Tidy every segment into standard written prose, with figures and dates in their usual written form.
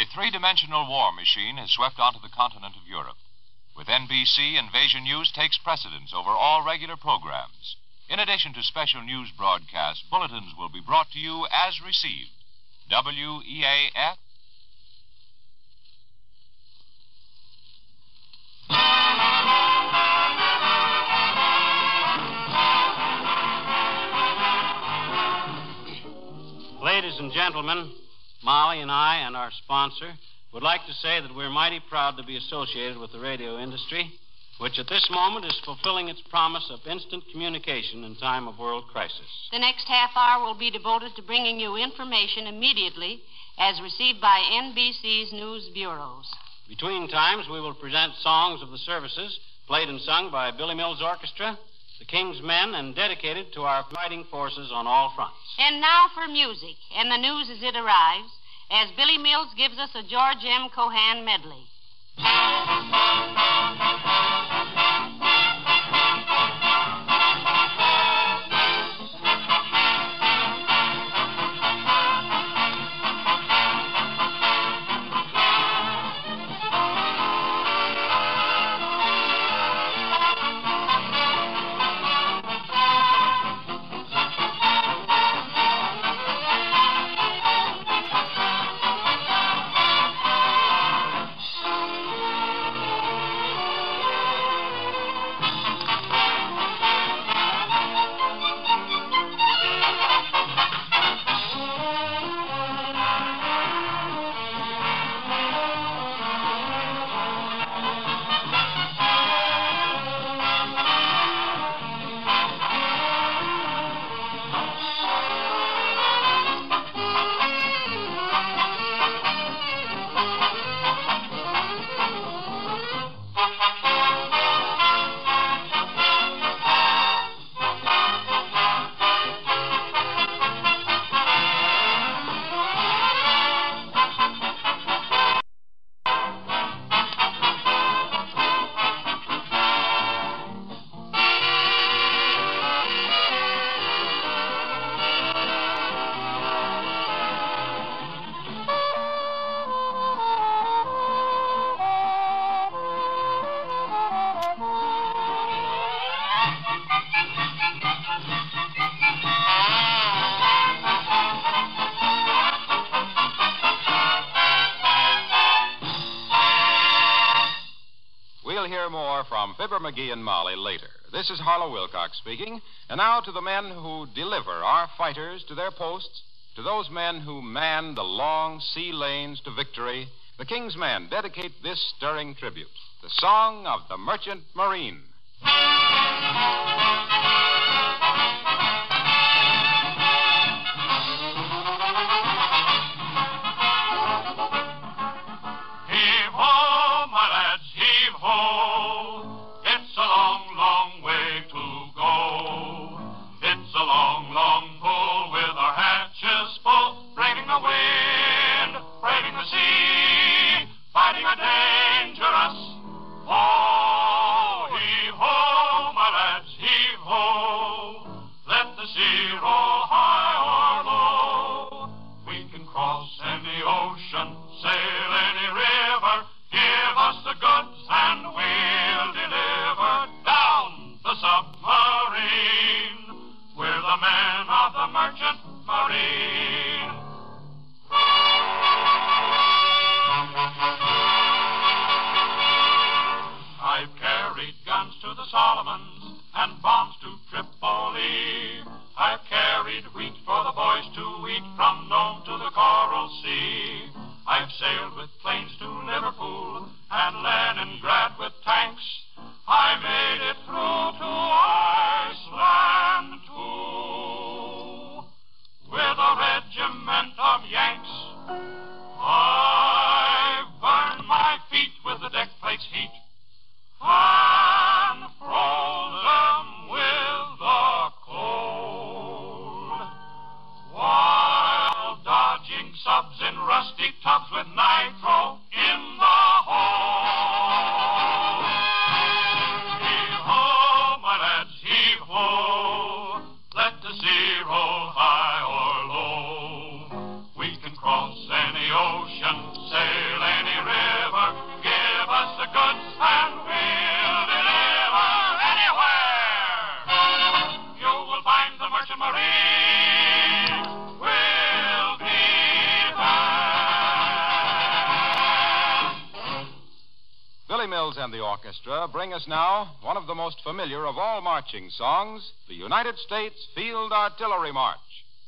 three-dimensional war machine has swept onto the continent of Europe. With NBC, Invasion News takes precedence over all regular programs. In addition to special news broadcasts, bulletins will be brought to you as received. WEAF. Ladies and gentlemen, Molly and I and our sponsor would like to say that we're mighty proud to be associated with the radio industry, which at this moment is fulfilling its promise of instant communication in time of world crisis. The next half hour will be devoted to bringing you information immediately as received by NBC's news bureaus. Between times, we will present songs of the services played and sung by Billy Mills Orchestra, the King's Men, and dedicated to our fighting forces on all fronts. And now for music, and the news as it arrives, as Billy Mills gives us a George M. Cohan medley. We'll hear more from Fibber McGee and Molly later. This is Harlow Wilcox speaking. And now to the men who deliver our fighters to their posts, to those men who man the long sea lanes to victory, the King's Men dedicate this stirring tribute, the song of the Merchant Marine. Cross any ocean, sail Billy Mills and the orchestra bring us now one of the most familiar of all marching songs, the United States Field Artillery March.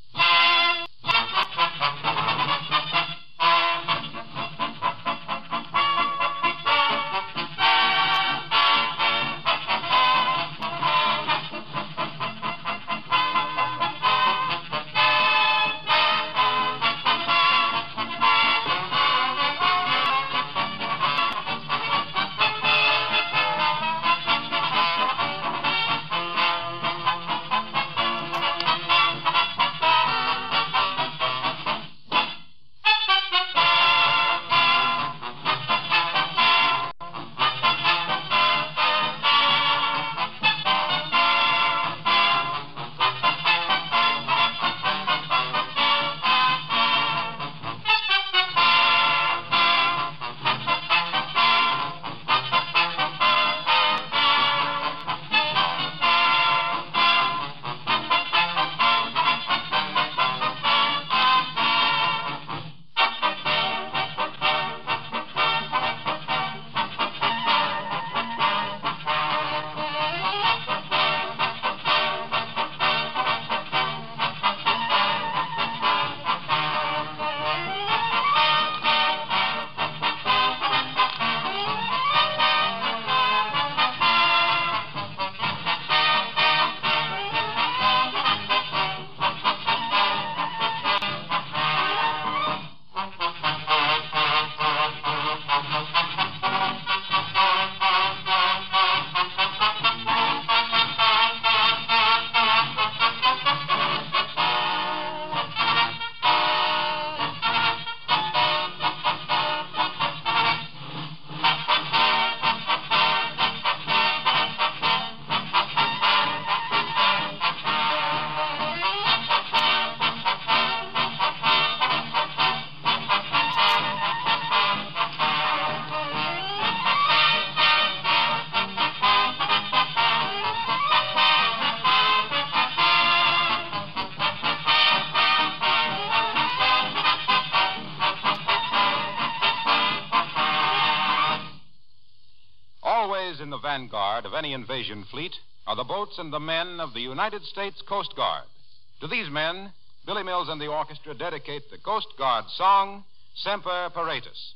Always in the vanguard of any invasion fleet are the boats and the men of the United States Coast Guard. To these men, Billy Mills and the orchestra dedicate the Coast Guard song, Semper Paratus.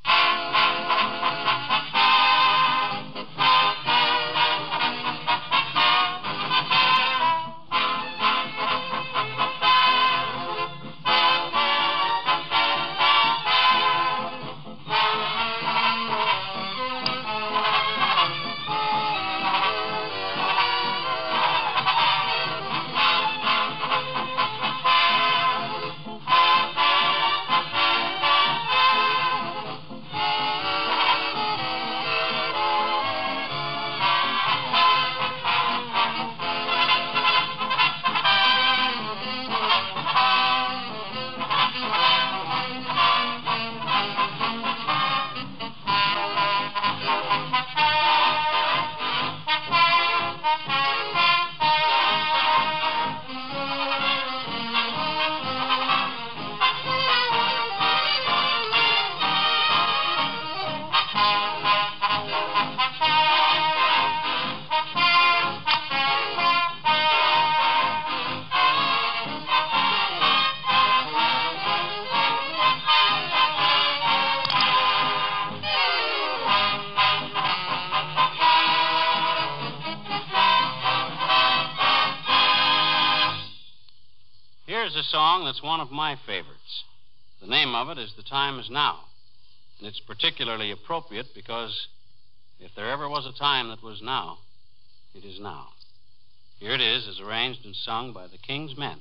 Here's a song that's one of my favorites. The name of it is The Time Is Now. And it's particularly appropriate because if there ever was a time that was now, it is now. Here it is, as arranged and sung by the King's Men.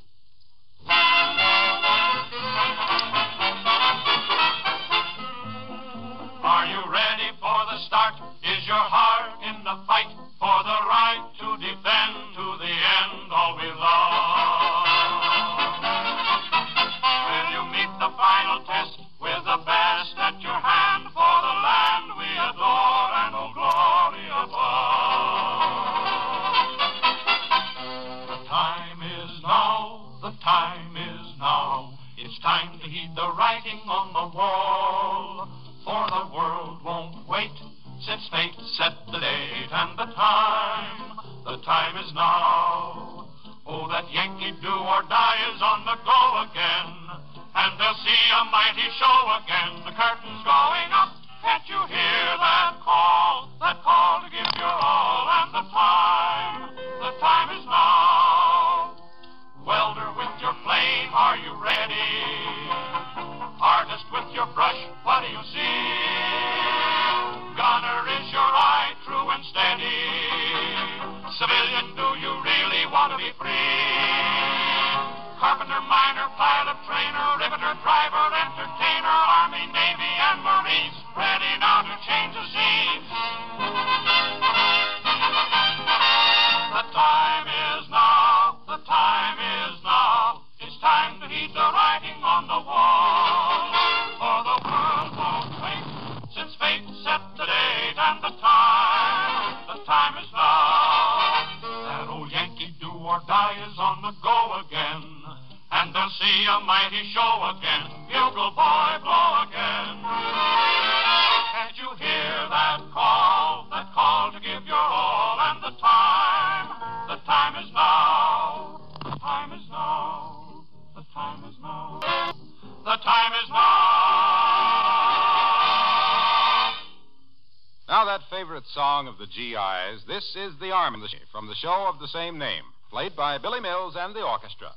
Are you ready for the start? Is your heart in the fight for the right to defend to the end all we love? Will you meet the final test with the best at your hand for the land we adore and oh glory above? The time is now, the time is now. It's time to heed the writing on the wall. For the world won't wait, since fate set the date and the time. The time is now. Oh, that Yankee do or die is on the go again, and they'll see a mighty show again. The curtain's going up. Can't you hear that call to give your all? And the time is now. Welder with your flame, are you ready? Artist with your brush, what do you see? Gunner, is your eye true and steady? Civilian, do you really want to be free? Carpenter, miner, pilot, trainer, riveter, driver, entertainer, Army, Navy, and Marines, ready now to change the scenes. The time is now, the time is now. It's time to heed the writing on the wall. For the world won't wait, since fate set the date and the time is now. That old Yankee do or die is on the go again, and they'll see a mighty show again. Bugle boy, blow again. Can't you hear that call to give your all? And the time is now. The time is now. The time is now. The time is now. Now that favorite song of the GIs, this is the Army from the show of the same name, played by Billy Mills and the orchestra.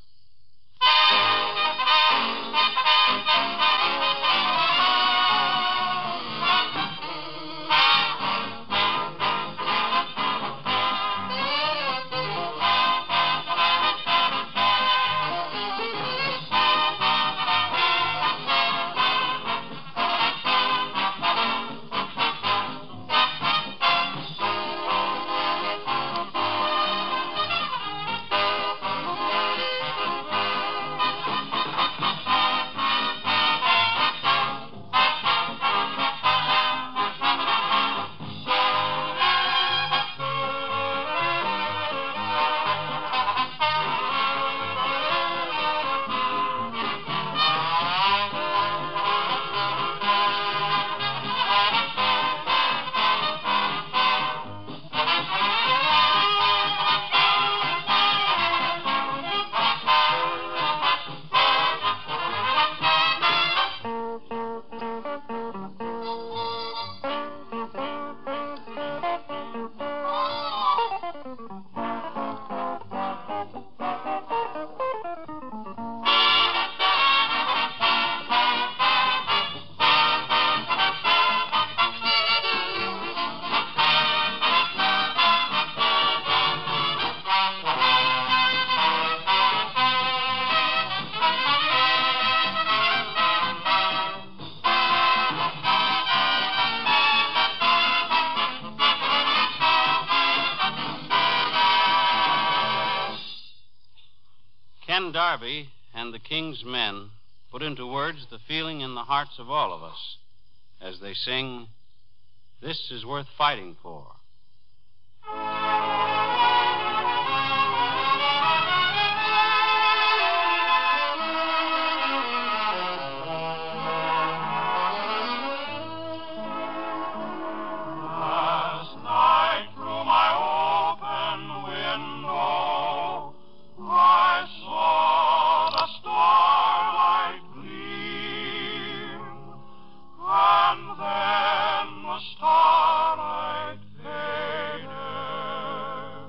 Ken Darby and the King's Men put into words the feeling in the hearts of all of us as they sing, "This is worth fighting for." Last night through my open window I saw the starlight gleam, and then the starlight faded.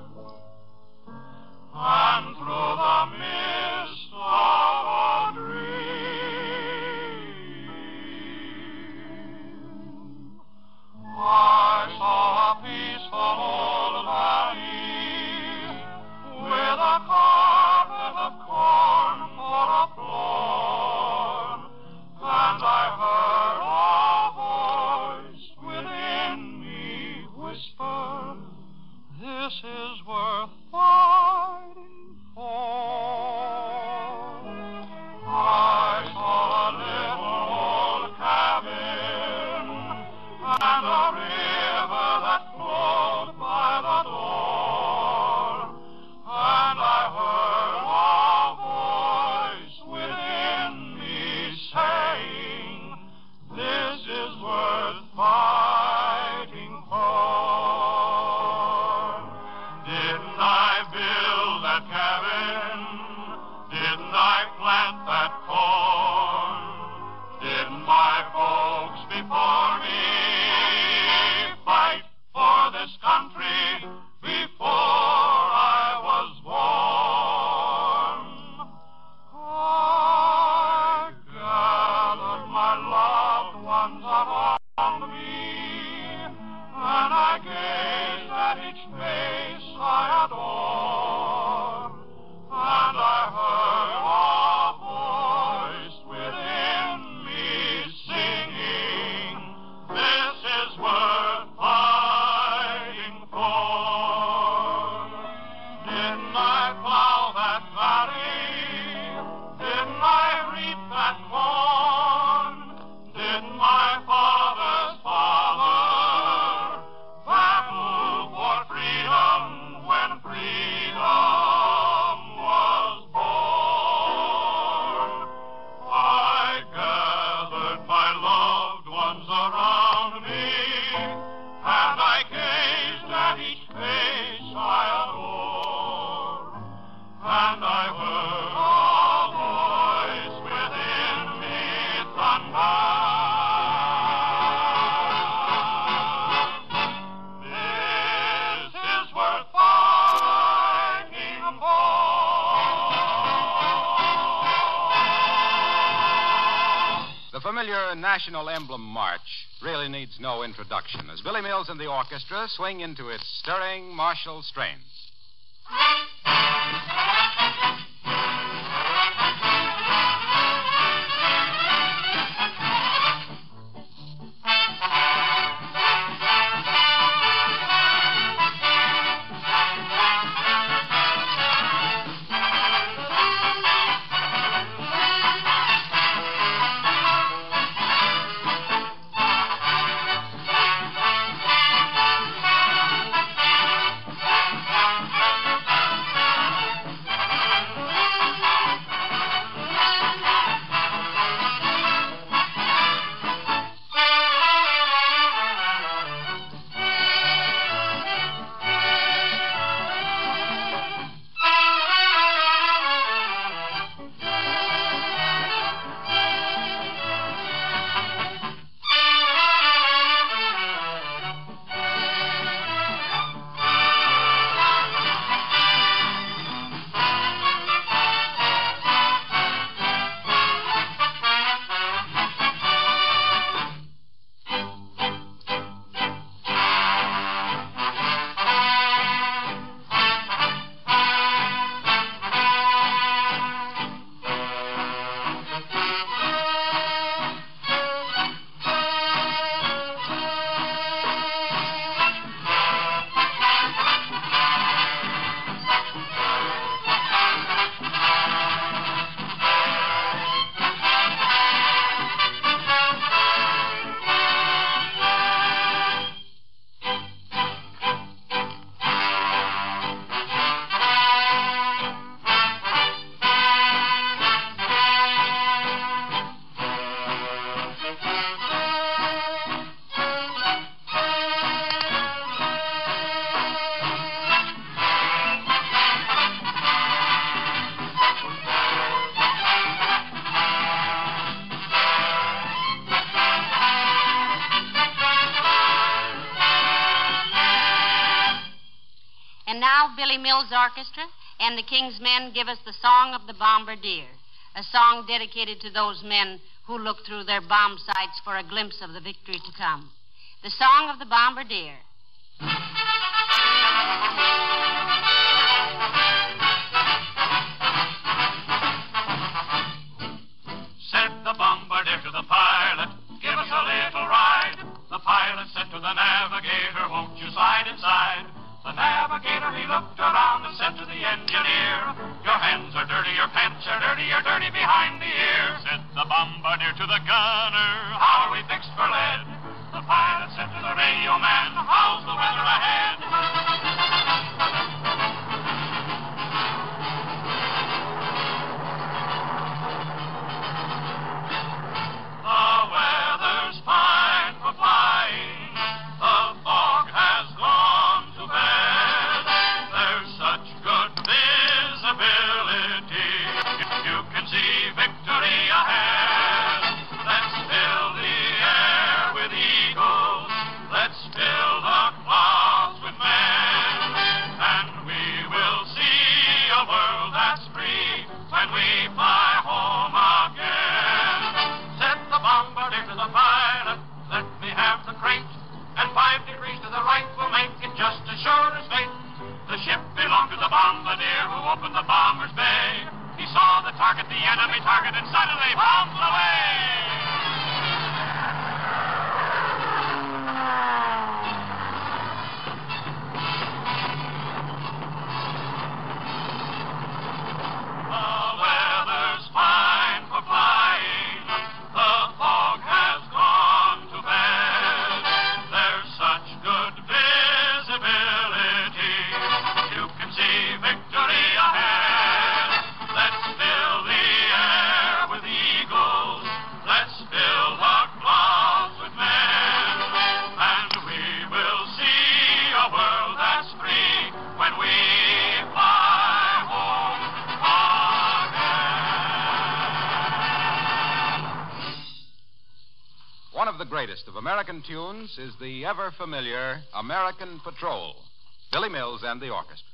familiar national emblem march really needs no introduction as Billy Mills and the orchestra swing into its stirring martial strains. And now Billy Mills Orchestra and the King's Men give us the Song of the Bombardier, a song dedicated to those men who look through their bomb sights for a glimpse of the victory to come. The Song of the Bombardier. Said the bombardier to the pilot, give us a little ride. The pilot said to the navigator, won't you slide inside? The navigator, he looked around and said to the engineer, your hands are dirty, your pants are dirty, you're dirty behind the ear. Said the bombardier to the gunner, how are we fixed for lead? The pilot said to the radio man, how's the weather ahead? The weather's fine for flying. The fog has gone to bed. There's such good visibility. You can see victory ahead. Let's fill the air with eagles. Let's fill the clouds with men. And we will see a world that's free when we fly home again. Said the bombardier to the pilot, let me have the crate. And 5 degrees to the right will make it just as sure as fate. The ship belonged to the bombardier who opened the bomber's bay. He saw the target, the enemy target, and suddenly bombed away. The weather's fine for flying. The fog has gone to bed. There's such good visibility. You can see victory ahead. Let's fill the air with eagles. Let's fill the clouds with men. And we will see a world that's free when we fly home again. One of the greatest of American tunes is the ever familiar American Patrol. Billy Mills and the orchestra.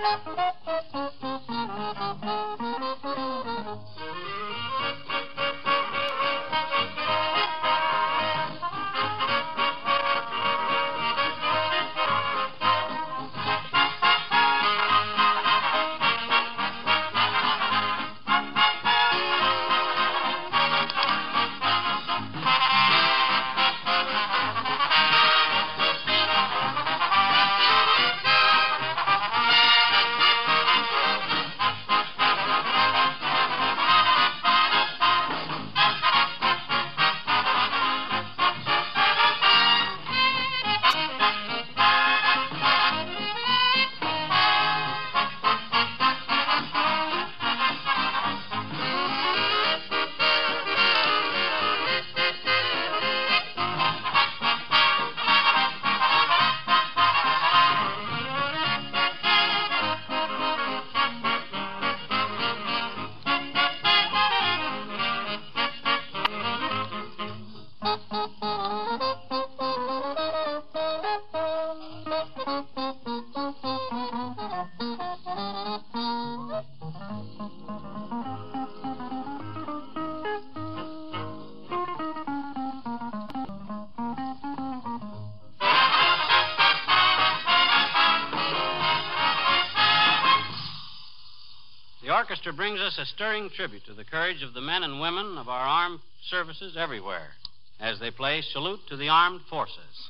The orchestra brings us a stirring tribute to the courage of the men and women of our armed services everywhere as they play Salute to the Armed Forces.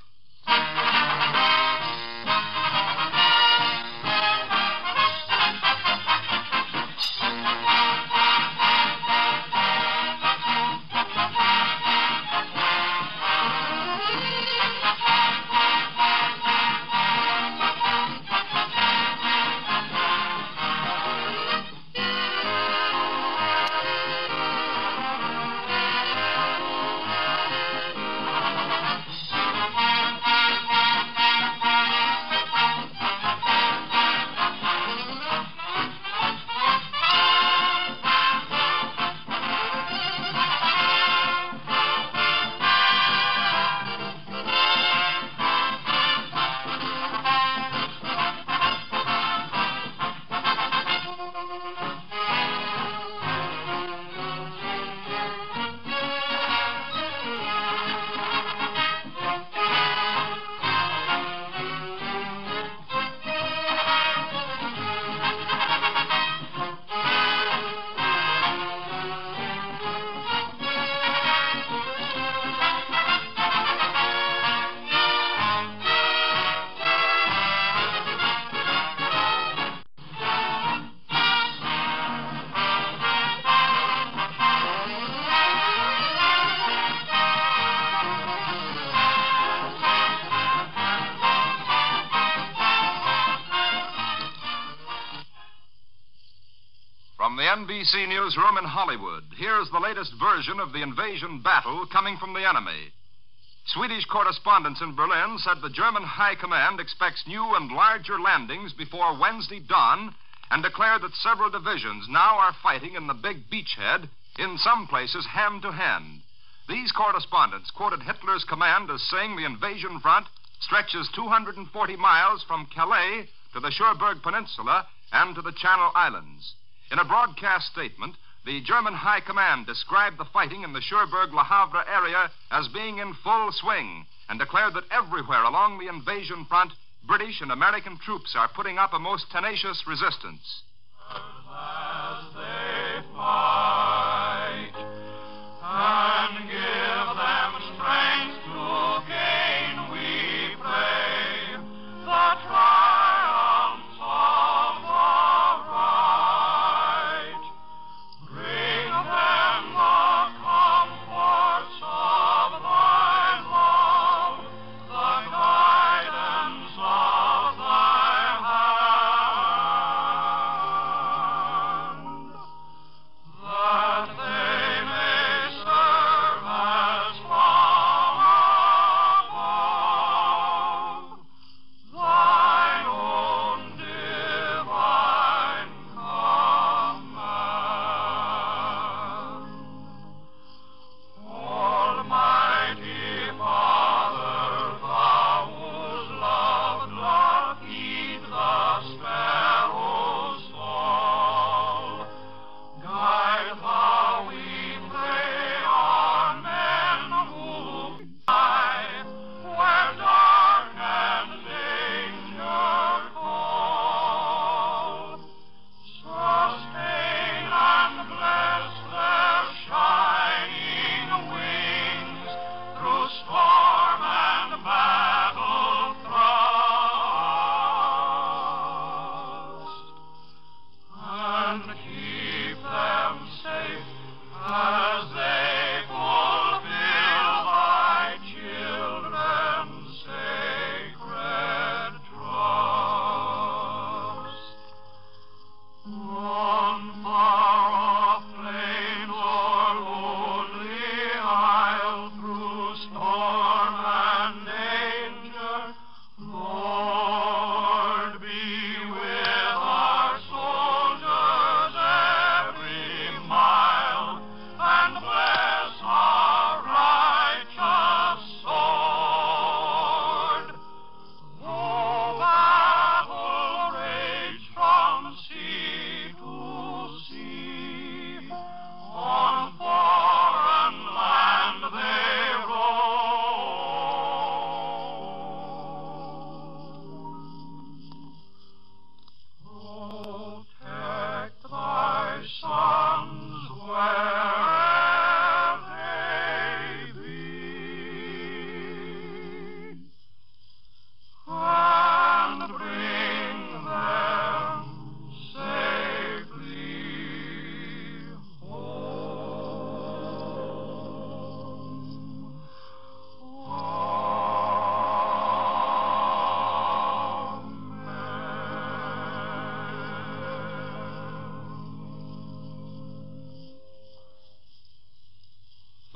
From the NBC newsroom in Hollywood, here's the latest version of the invasion battle coming from the enemy. Swedish correspondents in Berlin said the German High Command expects new and larger landings before Wednesday dawn and declared that several divisions now are fighting in the big beachhead, in some places hand to hand. These correspondents quoted Hitler's command as saying the invasion front stretches 240 miles from Calais to the Cherbourg Peninsula and to the Channel Islands. In a broadcast statement, the German High Command described the fighting in the Cherbourg-Le Havre area as being in full swing and declared that everywhere along the invasion front, British and American troops are putting up a most tenacious resistance. As they fight and give them strength to gain, we pray the triumphs of the right. Bring them the comforts of thy love, the guidance of thy hand.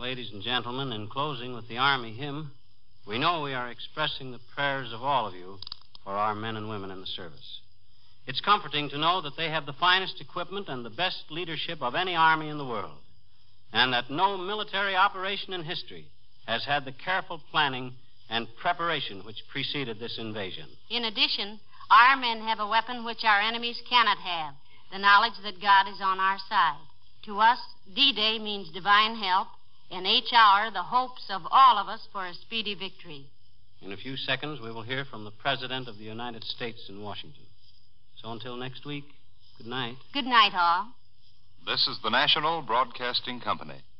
ladies and gentlemen, in closing with the Army hymn, we know we are expressing the prayers of all of you for our men and women in the service. It's comforting to know that they have the finest equipment and the best leadership of any army in the world, and that no military operation in history has had the careful planning and preparation which preceded this invasion. In addition, our men have a weapon which our enemies cannot have, the knowledge that God is on our side. To us, D-Day means divine help, and H-Hour the hopes of all of us for a speedy victory. In a few seconds, we will hear from the President of the United States in Washington. So until next week, good night. Good night, all. This is the National Broadcasting Company.